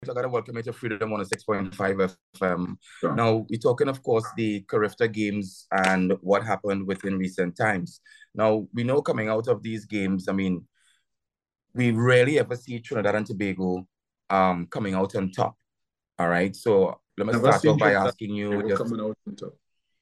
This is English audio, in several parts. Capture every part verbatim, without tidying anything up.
I got to welcome you to Freedom one oh six point five F M. Sure. Now, we're talking, of course, the Carifta Games and what happened within recent times. Now, we know coming out of these games, I mean, we rarely ever see Trinidad and Tobago um, coming out on top. All right. So let me Never start seen off by Trinidad asking you. and Tobago Your... coming out on top.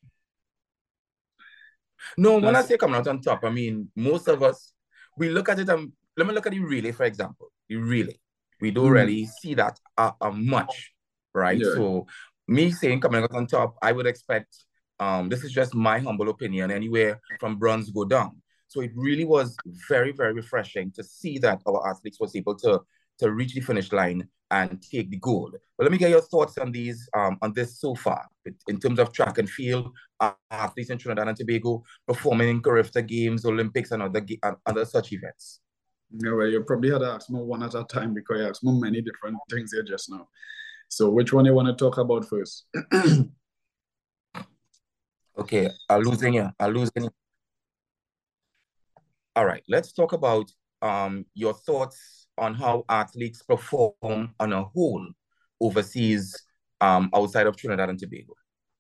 No, when I That's say coming out on top, I mean, most of us, we look at it, and let me look at the relay, for example. The relay. We don't mm, really see that uh, uh, much, right? yeah. So me saying coming out on top, I would expect, um, this is just my humble opinion, anywhere from bronze go down. So it really was very, very refreshing to see that our athletes was able to, to reach the finish line and take the gold. But let me get your thoughts on these, um, on this so far, in terms of track and field, uh, athletes in Trinidad and Tobago performing in Carifta Games, Olympics, and other, and other such events. Yeah, well, you probably had to ask me one at a time because you asked me many different things here just now. So which one you want to talk about first? Okay, I'm losing you. I'm losing you. All right, let's talk about um, your thoughts on how athletes perform on a whole overseas, um, outside of Trinidad and Tobago.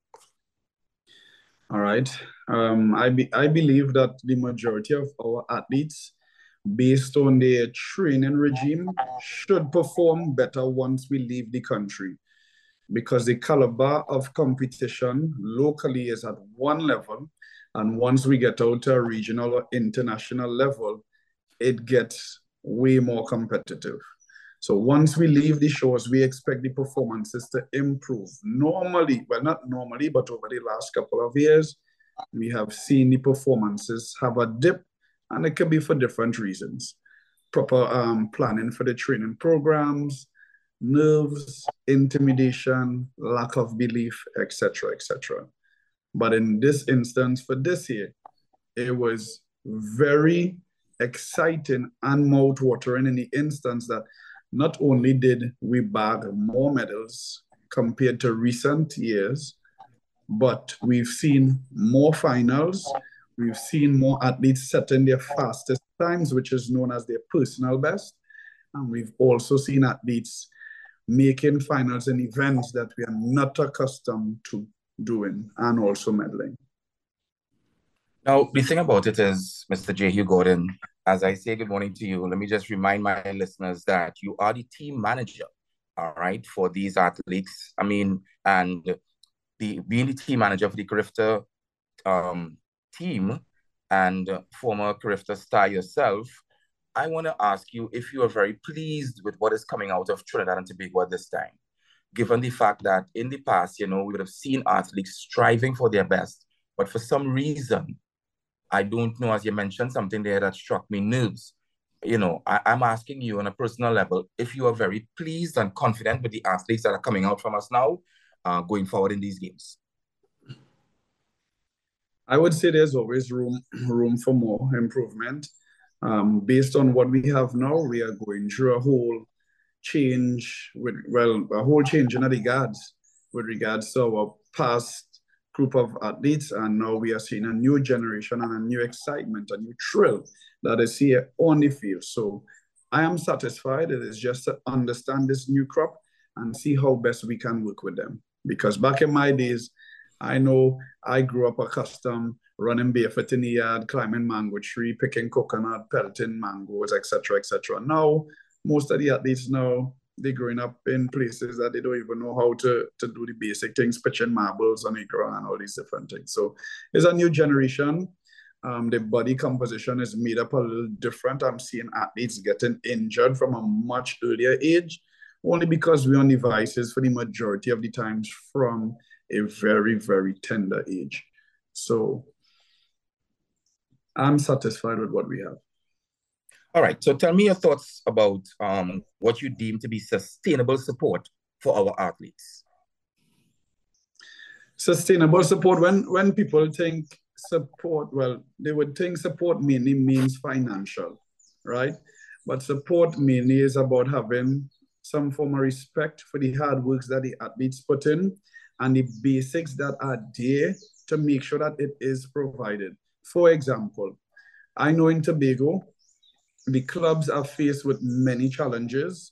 All right. Um, I, be, I believe that the majority of our athletes, based on their training regime, should perform better once we leave the country, because the caliber of competition locally is at one level, and once we get out to a regional or international level, it gets way more competitive. So once we leave the shores, we expect the performances to improve. Normally, well, not normally, but over the last couple of years, we have seen the performances have a dip, and it can be for different reasons. Proper um, planning for the training programs, nerves, intimidation, lack of belief, et cetera, et cetera. But in this instance, for this year, it was very exciting and mouth-watering in the instance that not only did we bag more medals compared to recent years, but we've seen more finals. We've seen more athletes setting their fastest times, which is known as their personal best. And we've also seen athletes making finals in events that we are not accustomed to doing, and also medaling. Now, the thing about it is, Mister J. Hugh Gordon, as I say good morning to you, let me just remind my listeners that you are the team manager, all right, for these athletes. I mean, and the being the team manager for the Carifta um, team and uh, former Carifta star yourself, I want to ask you if you are very pleased with what is coming out of Trinidad and Tobago at this time, given the fact that in the past, you know, we would have seen athletes striving for their best, but for some reason, I don't know, as you mentioned something there that struck me nerves. You know, I, I'm asking you on a personal level if you are very pleased and confident with the athletes that are coming out from us now, uh, going forward in these games. I would say there's always room room for more improvement. Um, based on what we have now, we are going through a whole change with, well, a whole change in regards with regards to our past group of athletes, and now we are seeing a new generation and a new excitement, a new thrill that is here on the field. So I am satisfied. It is just to understand this new crop and see how best we can work with them. Because back in my days, I know I grew up accustomed running barefoot in the yard, climbing mango tree, picking coconut, pelting mangoes, et cetera, et cetera. Now, most of the athletes now, they're growing up in places that they don't even know how to, to do the basic things, pitching marbles on the ground and all these different things. So it's a new generation. Um, the body composition is made up a little different. I'm seeing athletes getting injured from a much earlier age, only because we're on devices for the majority of the times from a very, very tender age. So I'm satisfied with what we have. All right. So tell me your thoughts about um, what you deem to be sustainable support for our athletes. Sustainable support, when, when people think support, well, they would think support mainly means financial, right? But support mainly is about having some form of respect for the hard works that the athletes put in and the basics that are there to make sure that it is provided. For example, I know in Tobago, the clubs are faced with many challenges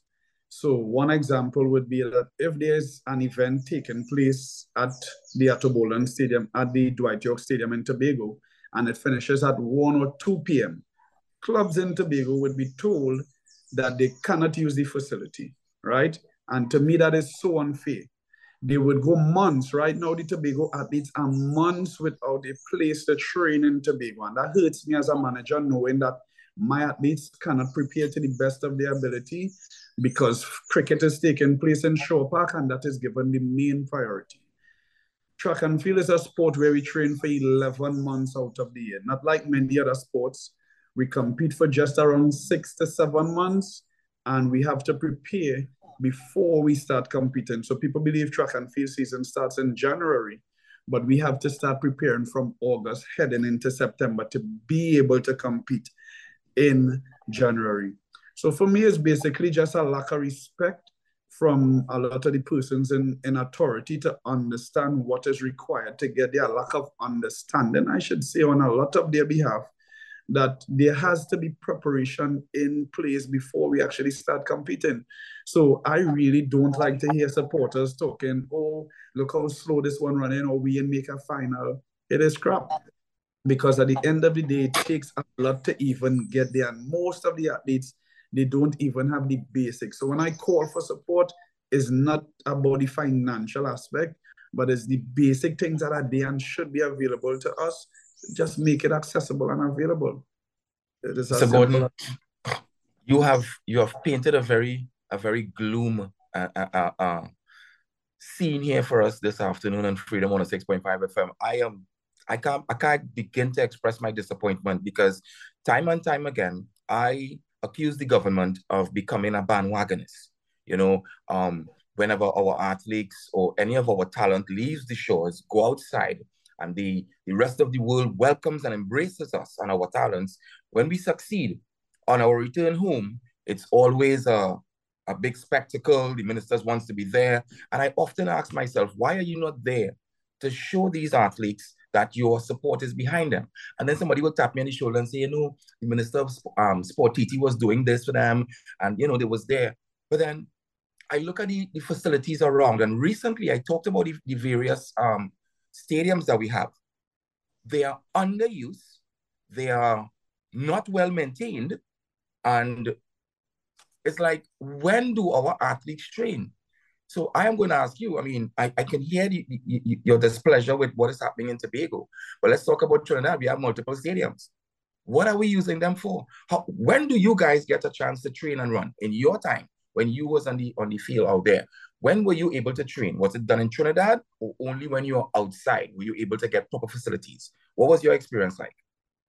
So one example would be that if there's an event taking place at the Ato Boldon Stadium, at the Dwight York Stadium in Tobago, and it finishes at one or two p m, clubs in Tobago would be told that they cannot use the facility, right? And to me, that is so unfair. They would go months. Right now, the Tobago athletes are months without a place to train in Tobago. And that hurts me as a manager, knowing that my athletes cannot prepare to the best of their ability because cricket is taking place in Shore Park, and that is given the main priority. Track and field is a sport where we train for eleven months out of the year. Not like many other sports. We compete for just around six to seven months, and we have to prepare before we start competing. So people believe track and field season starts in January, but we have to start preparing from August, heading into September to be able to compete in January. So for me, it's basically just a lack of respect from a lot of the persons in, in authority to understand what is required to get their lack of understanding, I should say, on a lot of their behalf, that there has to be preparation in place before we actually start competing. So I really don't like to hear supporters talking, oh, look how slow this one running, or we in make a final. It is crap. Because at the end of the day, it takes a lot to even get there. And most of the athletes, they don't even have the basics. So when I call for support, it's not about the financial aspect, but it's the basic things that are there and should be available to us. Just make it accessible and available. It is so Gordon, you have you have painted a very a very gloom uh, uh, uh, scene here for us this afternoon on Freedom one oh six point five F M. I am I can't I can't begin to express my disappointment because time and time again I accuse the government of becoming a bandwagonist. You know, um, whenever our athletes or any of our talent leaves the shores, go outside, and the, the rest of the world welcomes and embraces us and our talents. When we succeed, on our return home, it's always a, a big spectacle. The ministers wants to be there. And I often ask myself, why are you not there to show these athletes that your support is behind them? And then somebody will tap me on the shoulder and say, you know, the Minister of um, Sport, T T, was doing this for them. And, you know, they was there. But then I look at the, the facilities around. And recently I talked about the, the various um, stadiums that we have. They are underused, they are not well maintained, and it's like, when do our athletes train? So I am going to ask you, I mean, I, I can hear the, the, your displeasure with what is happening in Tobago, but let's talk about Trinidad. We have multiple stadiums. What are we using them for? How, when do you guys get a chance to train and run in your time when you was on the, on the field out there? When were you able to train? Was it done in Trinidad, or only when you were outside? Were you able to get proper facilities? What was your experience like?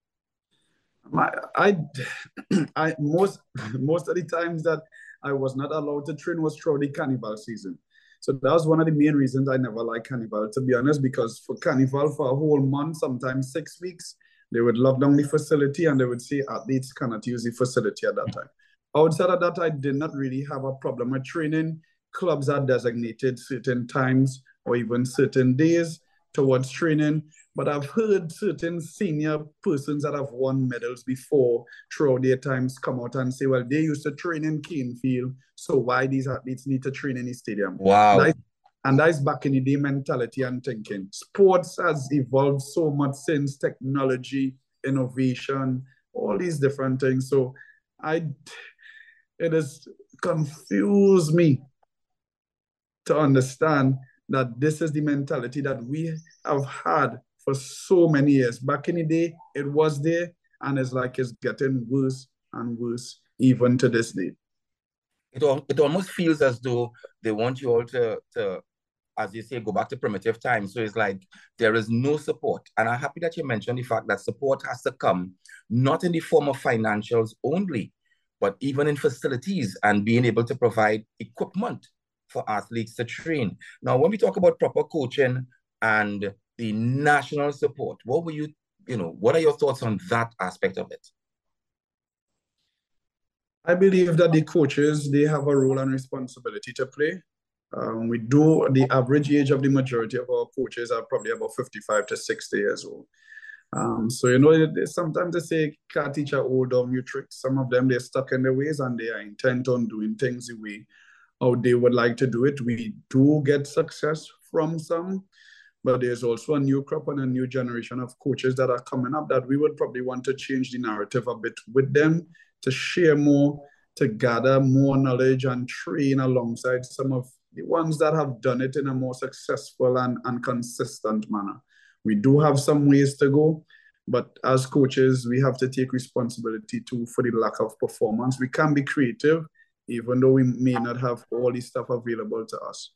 My, I, I most most of the times that I was not allowed to train was throughout the carnival season. So that was one of the main reasons I never liked carnival, to be honest, because for carnival for a whole month, sometimes six weeks, they would lock down the facility and they would say athletes cannot use the facility at that time. Outside of that, I did not really have a problem with training. Clubs are designated certain times or even certain days towards training. But I've heard certain senior persons that have won medals before throughout their times come out and say, well, they used to train in Canefield, so why these athletes need to train in the stadium? Wow. That is, and that is back in the day mentality and thinking. Sports has evolved so much since technology, innovation, all these different things. So I, it has confused me to understand that this is the mentality that we have had for so many years. Back in the day, it was there, and it's like it's getting worse and worse even to this day. It, it almost feels as though they want you all to, to, as you say, go back to primitive times. So it's like there is no support. And I'm happy that you mentioned the fact that support has to come, not in the form of financials only, but even in facilities and being able to provide equipment for athletes to train. Now, when we talk about proper coaching and the national support, what were you, you know, what are your thoughts on that aspect of it? I believe that the coaches, they have a role and responsibility to play. Um, we do, the average age of the majority of our coaches are probably about fifty-five to sixty years old. Um, so, you know, sometimes they say, can't teach an old dog new tricks. Some of them, they're stuck in their ways and they are intent on doing things the way how they would like to do it. We do get success from some, but there's also a new crop and a new generation of coaches that are coming up that we would probably want to change the narrative a bit with them, to share more, to gather more knowledge and train alongside some of the ones that have done it in a more successful and, and consistent manner. We do have some ways to go, but as coaches, we have to take responsibility too for the lack of performance. We can be creative, even though we may not have all the stuff available to us.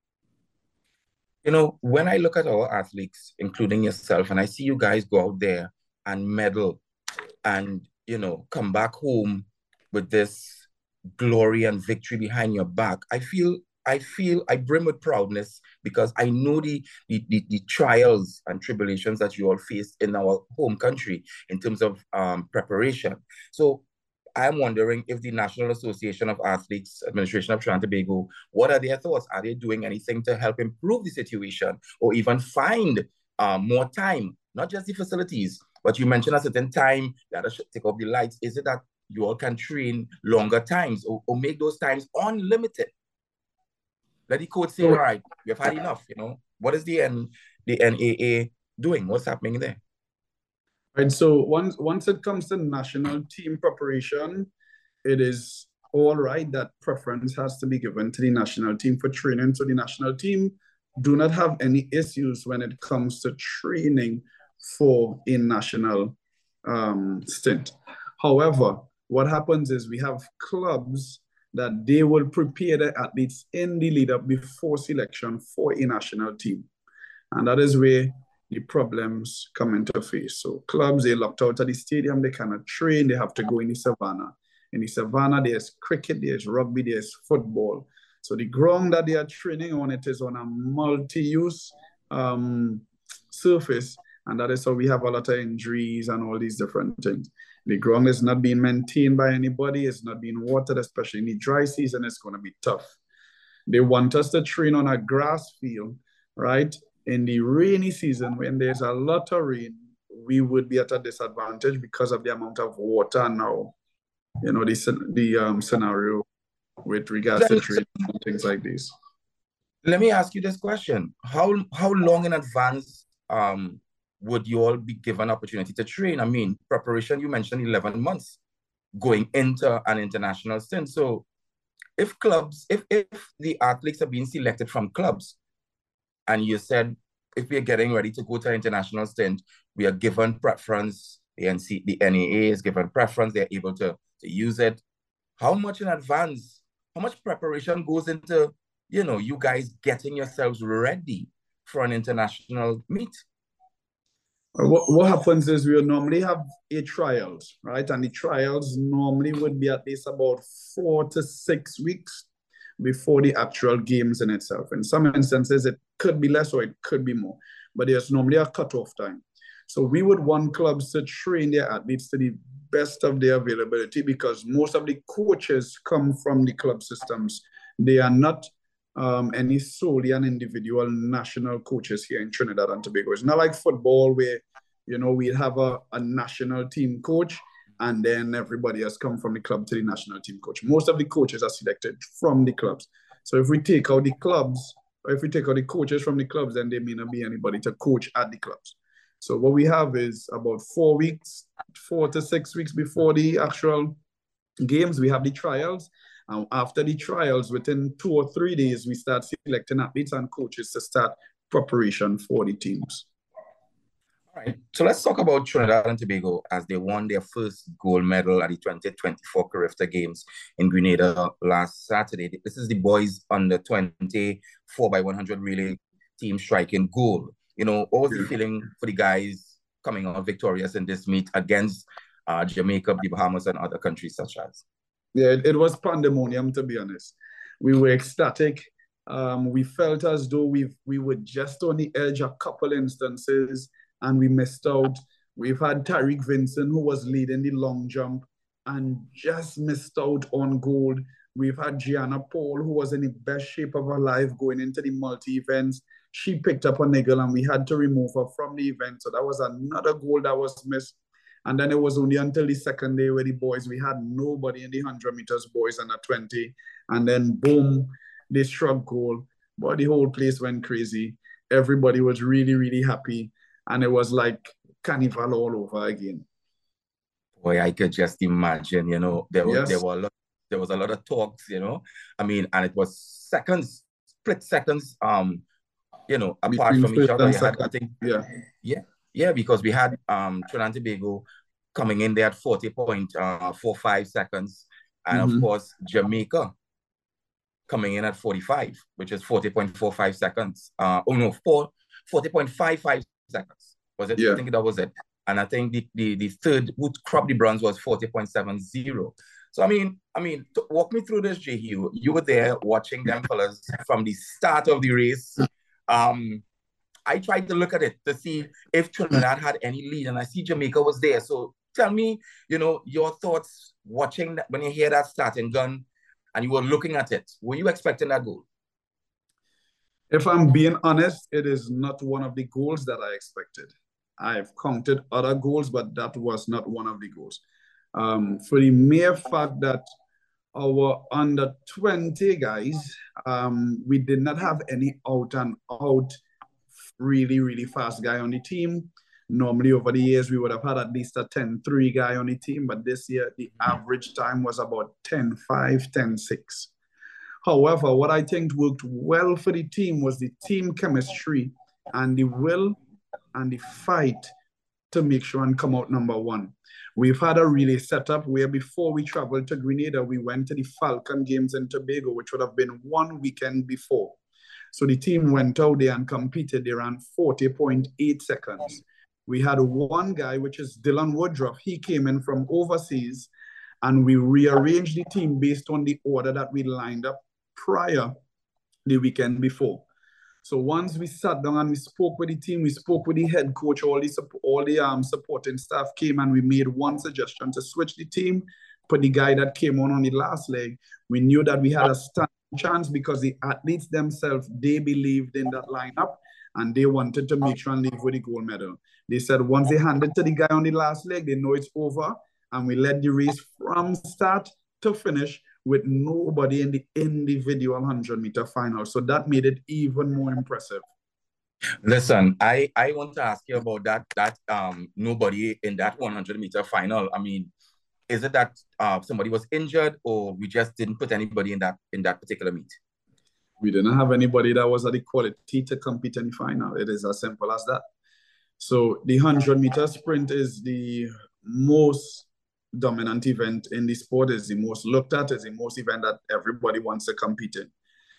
You know, when I look at our athletes, including yourself, and I see you guys go out there and medal and, you know, come back home with this glory and victory behind your back, I feel I feel I brim with proudness because I know the, the, the, the trials and tribulations that you all face in our home country in terms of um, preparation. So I'm wondering if the National Association of Athletes, Administration of Trinidad and Tobago, what are their thoughts? Are they doing anything to help improve the situation or even find um, more time, not just the facilities, but you mentioned a certain time that I should take off the lights. Is it that you all can train longer times or, or make those times unlimited? Let the coach say, all right, we've had enough, you know. What is the, N, the N A A doing? What's happening there? Right, so once once it comes to national team preparation, it is all right that preference has to be given to the national team for training. So the national team do not have any issues when it comes to training for a national um, stint. However, what happens is we have clubs that they will prepare the athletes in the lead up before selection for a national team. And that is where the problems come into face. So clubs, they're locked out of the stadium, they cannot train, they have to go in the savannah. In the savannah, there's cricket, there's rugby, there's football. So the ground that they are training on, it is on a multi-use um, surface, and that is how we have a lot of injuries and all these different things. The ground is not being maintained by anybody, it's not being watered, especially in the dry season, it's going to be tough. They want us to train on a grass field, right? In the rainy season, when there's a lot of rain, we would be at a disadvantage because of the amount of water now, you know, the, the um, scenario with regards to training and things like this. Let me ask you this question. How, how long in advance um, would you all be given opportunity to train? I mean, preparation, you mentioned eleven months going into an international stint. So if clubs, if, if the athletes are being selected from clubs, and you said, if we are getting ready to go to an international stint, we are given preference, the, N C, the N A A is given preference, they're able to, to use it. How much in advance, how much preparation goes into, you know, you guys getting yourselves ready for an international meet? What, what happens is we normally have a trials, right? And the trials normally would be at least about four to six weeks before the actual games in itself. In some instances, it could be less or it could be more, but there's normally a cutoff time. So we would want clubs to train their athletes to the best of their availability because most of the coaches come from the club systems. They are not um, any solely an individual national coaches here in Trinidad and Tobago. It's not like football where, you know, we have a, a national team coach and then everybody has come from the club to the national team coach. Most of the coaches are selected from the clubs. So if we take out the clubs, or if we take out the coaches from the clubs, then there may not be anybody to coach at the clubs. So what we have is about four weeks, four to six weeks before the actual games, we have the trials. And after the trials, within two or three days, we start selecting athletes and coaches to start preparation for the teams. All right, so let's talk about Trinidad and Tobago as they won their first gold medal at the twenty twenty-four Carifta Games in Grenada last Saturday. This is the boys under twenty four by one hundred relay team striking gold. You know, what was the feeling for the guys coming out victorious in this meet against uh, Jamaica, the Bahamas, and other countries such as? Yeah, it, it was pandemonium, to be honest. We were ecstatic. Um, we felt as though we we were just on the edge a couple instances, and we missed out. We've had Tariq Vincent, who was leading the long jump, and just missed out on gold. We've had Gianna Paul, who was in the best shape of her life going into the multi-events. She picked up a niggle, and we had to remove her from the event. So that was another goal that was missed. And then it was only until the second day where the boys, we had nobody in the one hundred meters boys under twenty. And then boom, they struck goal. But the whole place went crazy. Everybody was really, really happy. And it was like carnival all over again. Boy, I could just imagine, you know, there was, Yes. there were a lot, there was a lot of talks, you know. I mean, and it was seconds, split seconds, um, you know, apart Between from each first other. and You had, I second. think, Yeah. yeah, yeah, because we had um Trinidad and Tobago coming in there at forty point four five seconds. And of Mhm. course, Jamaica coming in at forty-five, which is forty point four five seconds. Uh, oh no, four, forty point five five seconds. Was it? Yeah. I think that was it. And I think the the, the third, who cropped the bronze, was forty point seven zero. So I mean, I mean, to walk me through this, J. Hugh. You were there watching them fellas from the start of the race. Um, I tried to look at it to see if Trinidad had any lead, and I see Jamaica was there. So tell me, you know, your thoughts watching that when you hear that starting gun and you were looking at it. Were you expecting that goal? If I'm being honest, it is not one of the goals that I expected. I've counted other goals, but that was not one of the goals. Um, for the mere fact that our under twenty guys, um, we did not have any out and out really, really fast guy on the team. Normally over the years, we would have had at least a ten three guy on the team, but this year the average time was about ten five, ten six. However, what I think worked well for the team was the team chemistry and the will and the fight to make sure and come out number one. We've had a relay setup where before we traveled to Grenada, we went to the Falcon Games in Tobago, which would have been one weekend before. So the team went out there and competed. They ran forty point eight seconds. We had one guy, which is Dylan Woodruff. He came in from overseas, and we rearranged the team based on the order that we lined up prior the weekend before. So once we sat down and we spoke with the team, we spoke with the head coach, all the all the um, supporting staff came, and we made one suggestion to switch the team, put the guy that came on on the last leg. We knew that we had a standing chance because the athletes themselves, they believed in that lineup, and they wanted to make sure and leave with the gold medal. They said once they handed to the guy on the last leg, they know it's over, and we led the race from start to finish with nobody in the individual one hundred meter final. So that made it even more impressive. Listen, I, I want to ask you about that, that um nobody in that one hundred meter final. I mean, is it that uh, somebody was injured, or we just didn't put anybody in that in that particular meet? We didn't have anybody that was at the quality to compete in the final. It is as simple as that. So the one hundred meter sprint is the most dominant event in the sport, is the most looked at, is the most event that everybody wants to compete in.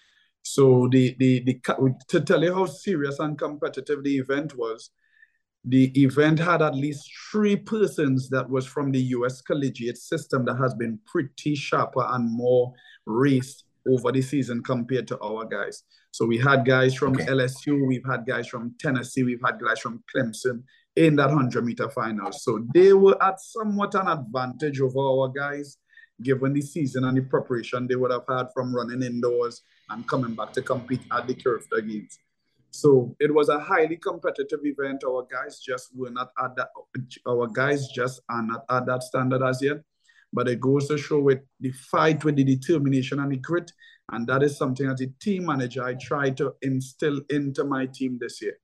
So the, the, the, to tell you how serious and competitive the event was, the event had at least three persons that was from the U S collegiate system that has been pretty sharper and more raced over the season compared to our guys. So we had guys from okay. L S U, we've had guys from Tennessee, we've had guys from Clemson in that one hundred meter final. So they were at somewhat an advantage over our guys, given the season and the preparation they would have had from running indoors and coming back to compete at the Turfta Games. So it was a highly competitive event. Our guys just were not at that, our guys just are not at that standard as yet. But it goes to show with the fight, with the determination and the grit. And that is something as a team manager I try to instill into my team this year.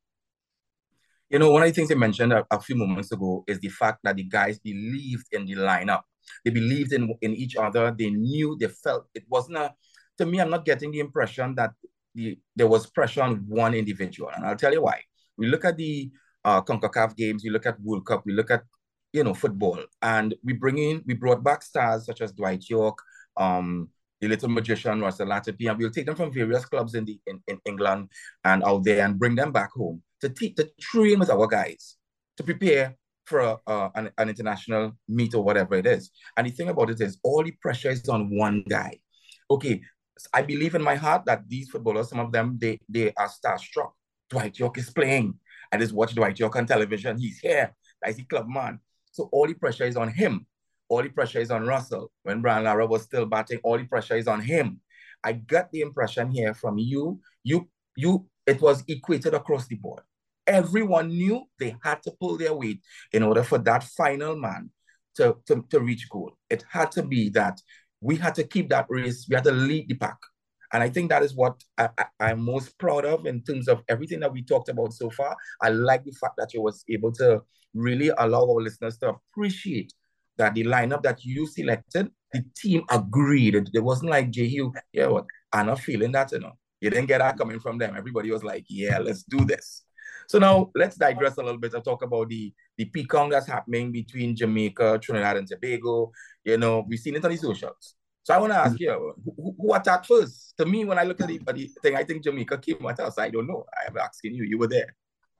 You know, one of the things you mentioned a, a few moments ago is the fact that the guys believed in the lineup. They believed in, in each other. They knew, they felt. It wasn't a, to me, I'm not getting the impression that the, there was pressure on one individual. And I'll tell you why. We look at the uh, CONCACAF games, we look at World Cup, we look at, you know, football. And we bring in, we brought back stars such as Dwight York, um, the little magician, Russell Latipi, and we'll take them from various clubs in, the, in, in England and out there and bring them back home to, teach, to train with our guys, to prepare for a, uh, an, an international meet or whatever it is. And the thing about it is all the pressure is on one guy. Okay, I believe in my heart that these footballers, some of them, they, they are starstruck. Dwight York is playing. I just watch Dwight York on television. He's here. That's the club man. So all the pressure is on him. All the pressure is on Russell. When Brian Lara was still batting, all the pressure is on him. I got the impression here from you, you, you, it was equated across the board. Everyone knew they had to pull their weight in order for that final man to, to, to reach goal. It had to be that we had to keep that race. We had to lead the pack. And I think that is what I, I, I'm most proud of in terms of everything that we talked about so far. I like the fact that you was able to really allow our listeners to appreciate that the lineup that you selected, the team agreed. It, it wasn't like J Hugh, yeah, what? I'm not feeling that, you know. You didn't get that coming from them. Everybody was like, yeah, let's do this. So now let's digress a little bit and talk about the, the peacock that's happening between Jamaica, Trinidad, and Tobago. You know, we've seen it on the socials. So I want to ask you, who, who attacked first? To me, when I look at the, the thing, I think Jamaica came at us. I don't know. I'm asking you. You were there.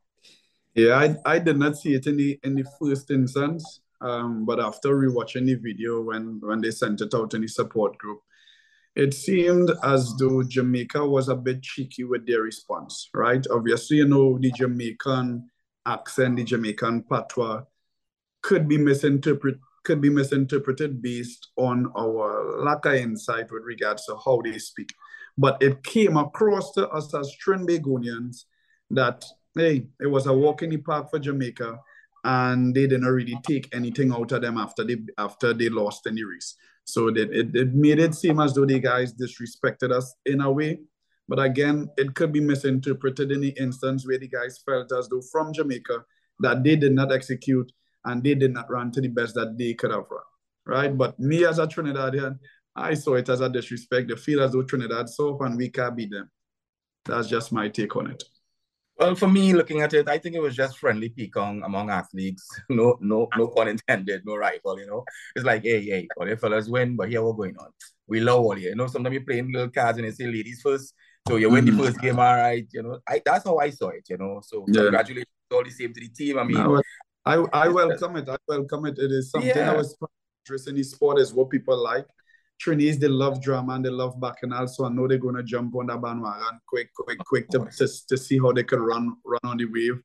Yeah, I, I did not see it in the in the first instance. Um, but after rewatching the video when when they sent it out in the support group, it seemed as though Jamaica was a bit cheeky with their response, right? Obviously, you know, the Jamaican accent, the Jamaican patois could be misinterpreted could be misinterpreted based on our lack of insight with regards to how they speak. But it came across to us as Trinbagonians that, hey, it was a walk in the park for Jamaica, and they didn't really take anything out of them after they after they lost in the race. So that it, it made it seem as though the guys disrespected us in a way. But again, it could be misinterpreted in the instance where the guys felt as though from Jamaica that they did not execute and they did not run to the best that they could have run, right? But me as a Trinidadian, I saw it as a disrespect. They feel as though Trinidad soft and we can't beat them. That's just my take on it. Well, for me, looking at it, I think it was just friendly peacock among athletes. No, no, no pun intended, no rival, you know. It's like, hey, hey, all the fellas win, but here what's going on? We love all you. You know, sometimes you're playing little cards and they say ladies first. So you win mm-hmm. the first game, all right, you know. I that's how I saw it, you know. So yeah. Congratulations all the same to the team. I mean, no, I, I welcome it. I welcome it. It is something yeah. that was interesting in the sport is what people like. Trinis, they love drama and they love bacchanal, so I know they're going to jump on that bandwagon quick, quick, quick to, to, to see how they can run run on the wave.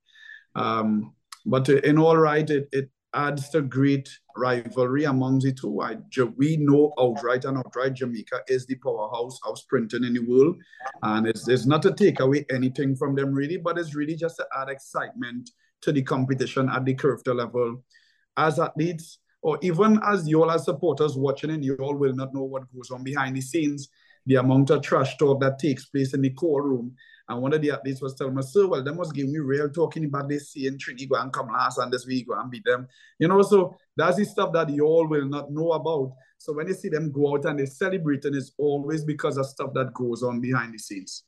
Um, but in all right, it, it adds to great rivalry among the two. I, we know outright and outright Jamaica is the powerhouse of sprinting in the world, and it's, it's not to take away anything from them really, but it's really just to add excitement to the competition at the curved level. As athletes, or even as you all as supporters watching, and you all will not know what goes on behind the scenes, the amount of trash talk that takes place in the core room. And one of the athletes was telling me, sir, well, they must give me real talking about this seeing Trinity go and come last and this week go and beat them. You know, so that's the stuff that you all will not know about. So when you see them go out and they celebrate, and it's always because of stuff that goes on behind the scenes.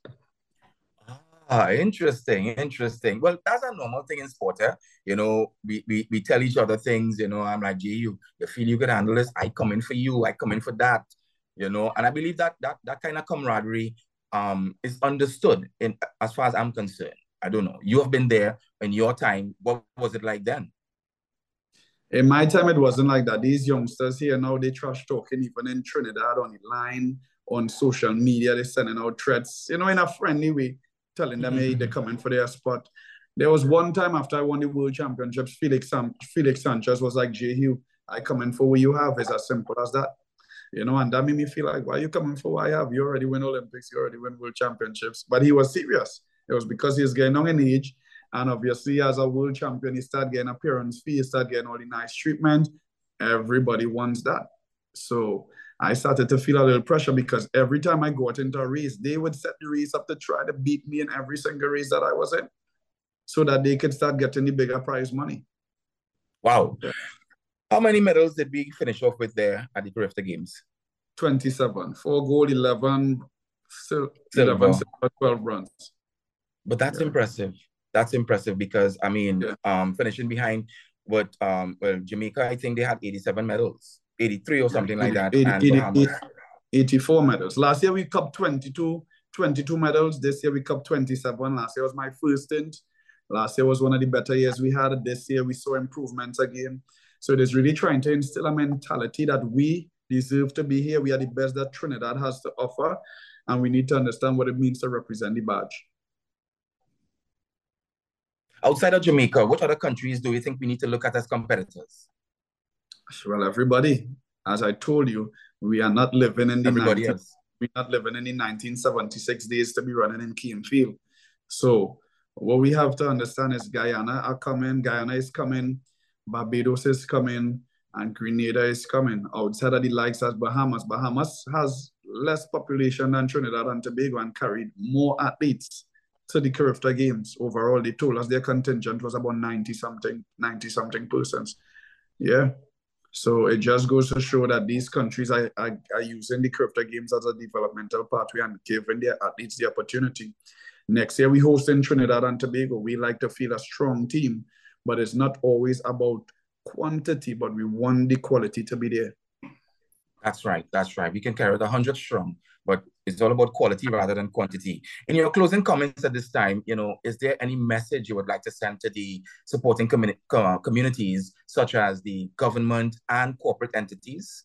Ah, interesting, interesting. Well, that's a normal thing in sport, eh? You know, we, we, we tell each other things, you know, I'm like, gee, you, you feel you can handle this, I come in for you, I come in for that, you know, and I believe that that that kind of camaraderie um is understood in as far as I'm concerned. I don't know. You have been there in your time. What was it like then? In my time, it wasn't like that. These youngsters here now, they trash talking even in Trinidad on the line, on social media, they're sending out threats, you know, in a friendly way, telling them, hey, they're coming for their spot. There was one time after I won the World Championships, Felix, Sam, Felix Sanchez was like, J Hugh, I come in for what you have. It's as simple as that. You know, and that made me feel like, why are you coming for what I have? You already win Olympics, you already win World Championships. But he was serious. It was because he's getting on in age. And obviously, as a world champion, he started getting appearance fee, he started getting all the nice treatment. Everybody wants that. So I started to feel a little pressure because every time I got into a race, they would set the race up to try to beat me in every single race that I was in so that they could start getting the bigger prize money. Wow. Yeah. How many medals did we finish off with there at the Carifta Games? twenty-seven. Four gold, eleven, silver, eleven, silver, twelve bronze. But that's yeah. impressive. That's impressive because, I mean, yeah. um, finishing behind what, um, well, Jamaica, I think they had eighty-seven medals, eighty-three or something like that. eighty, and eighty, eighty, eighty-four medals. Last year we cupped twenty-two, twenty-two medals. This year we cupped twenty-seven. Last year was my first stint. Last year was one of the better years we had. This year we saw improvements again. So it is really trying to instill a mentality that we deserve to be here. We are the best that Trinidad has to offer. And we need to understand what it means to represent the badge. Outside of Jamaica, what other countries do you think we need to look at as competitors? Well, everybody. As I told you, we are not living in the everybody else. We're not living in the nineteen seventy-six days to be running in Keene Field. So What we have to understand is Guyana are coming, Guyana is coming, Barbados is coming, and Grenada is coming. Outside of the likes of Bahamas, Bahamas has less population than Trinidad and Tobago and carried more athletes to the Carifta Games. Overall, they told us their contingent was about ninety something, ninety something persons. Yeah. So it just goes to show that these countries are, are, are using the Carifta Games as a developmental pathway and giving their athletes the opportunity. Next year, we host in Trinidad and Tobago. We like to feel a strong team, but it's not always about quantity, but we want the quality to be there. That's right. That's right. We can carry it one hundred strong, but it's all about quality rather than quantity. In your closing comments at this time, you know, is there any message you would like to send to the supporting communi uh, communities, such as the government and corporate entities?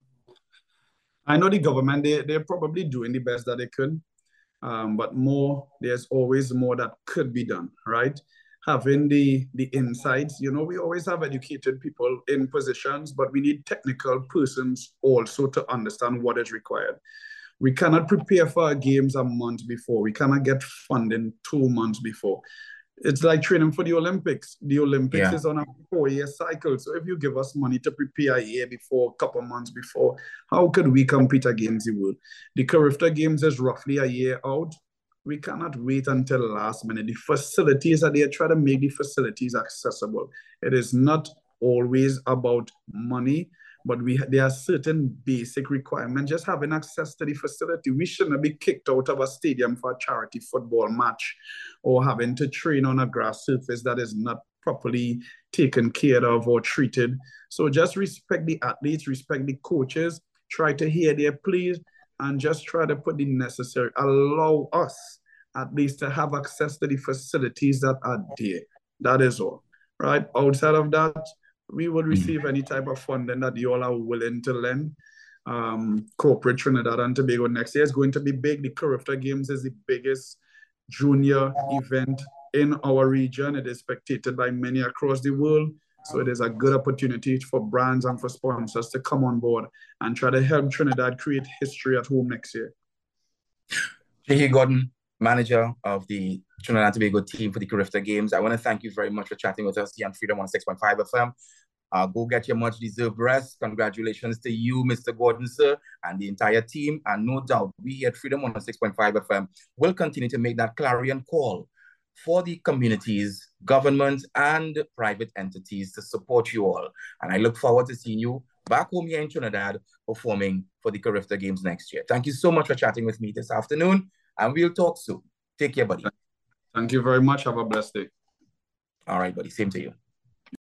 I know the government, they, they're probably doing the best that they could, um, but more, there's always more that could be done, right? Having the, the insights, you know, we always have educated people in positions, but we need technical persons also to understand what is required. We cannot prepare for our games a month before. We cannot get funding two months before. It's like training for the Olympics. The Olympics yeah. is on a four-year cycle. So if you give us money to prepare a year before, a couple months before, how could we compete against the world? The Carifta Games is roughly a year out. We cannot wait until the last minute. The facilities are there. Try to make the facilities accessible. It is not always about money, but we there are certain basic requirements. Just having access to the facility. We shouldn't be kicked out of a stadium for a charity football match or having to train on a grass surface that is not properly taken care of or treated. So just respect the athletes, respect the coaches, try to hear their pleas, and just try to put the necessary, allow us at least to have access to the facilities that are there. That is all, right? Outside of that, we will receive any type of funding that you all are willing to lend. Um, corporate Trinidad and Tobago next year is going to be big. The Carifta Games is the biggest junior event in our region. It is spectated by many across the world. So it is a good opportunity for brands and for sponsors to come on board and try to help Trinidad create history at home next year. Jehe Gordon, manager of the Trinidad and Tobago team for the Carifta Games. I want to thank you very much for chatting with us here on Freedom one oh six point five F M. Uh, go get your much-deserved rest. Congratulations to you, Mister Gordon, sir, and the entire team. And no doubt, we at Freedom one oh six point five F M will continue to make that clarion call for the communities, governments, and private entities to support you all. And I look forward to seeing you back home here in Trinidad performing for the Carifta Games next year. Thank you so much for chatting with me this afternoon, and we'll talk soon. Take care, buddy. Thank you very much. Have a blessed day. All right, buddy. Same to you.